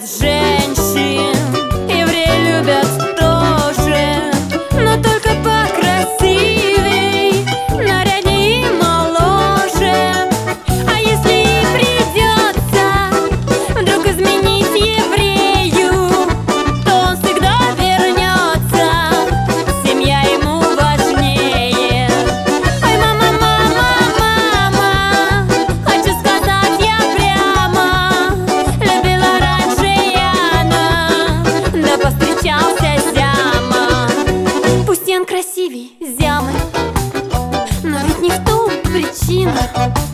женщин, евреи любят тоже, но только покрасивей, нарядней и моложе. А если ей придется вдруг изменить еврею, то он всегда вернется, семья ему важнее. Ой, мама, мама, мама, хочу сказать я прямо, любила раньше Яна, да повстречался Зяма. Пусть Ян красивей Зямы, но ведь не в том причина.